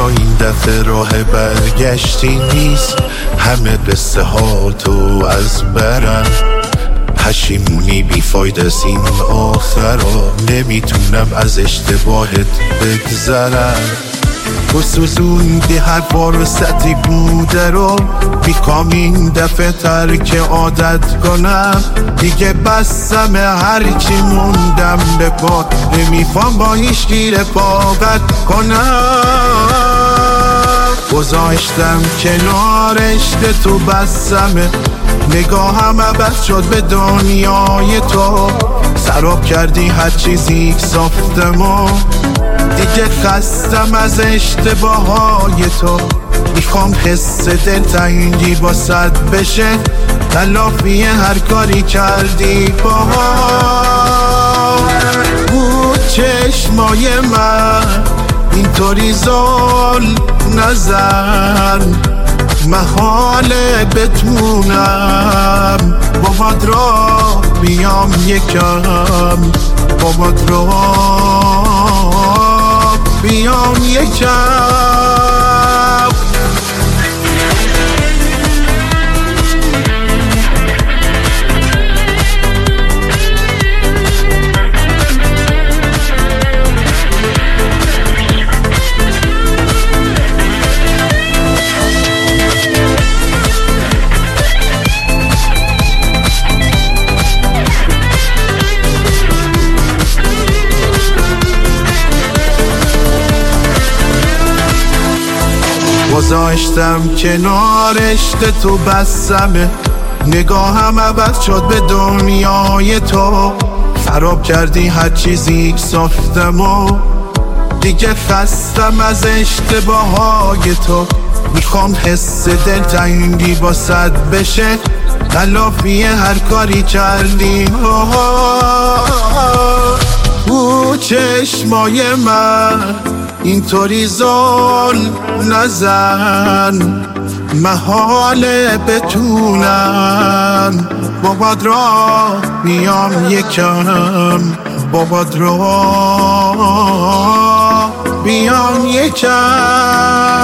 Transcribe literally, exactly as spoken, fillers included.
اما این دفعه راه برگشتی نیست، همه قصه ها تو از برم. پشیمونی بیفاید از این آخرا، نمیتونم از اشتباهت بگذرم. تو سوزوندی هر بار سطی بوده رو، میخوام این دفعه ترک عادت کنم. دیگه بسم هرچی موندم به پا، نمیفهم با هیچ گیر رفاقت کنم. گذاشتم کنار عشق تو بسمه، نگاهم عوض شد به دنیای تو. سراب کردی هر چیزی ساختم و دیگه خستم از اشتباههای تو. میخوام حس دلتنگی با صد بشه، تلافی هر کاری کردی با بود. چشمای من اینطوری زل نزن، محاله بتونم بابات را بیام یکم، بابات را بیام یکم. گذاشتم کنار عشق تو بسمه، نگاهم عوض شد به دنیای تو. خراب کردی هر چیزی ساختم و دیگه خستم از اشتباههای تو. میخوام حس دلتنگی با صد بشه، تلافی هر کاری کردی. او چشمای من اینطوری زل نزن، محاله بتونم بابات را بیام یکم، بابات را بیام یکم.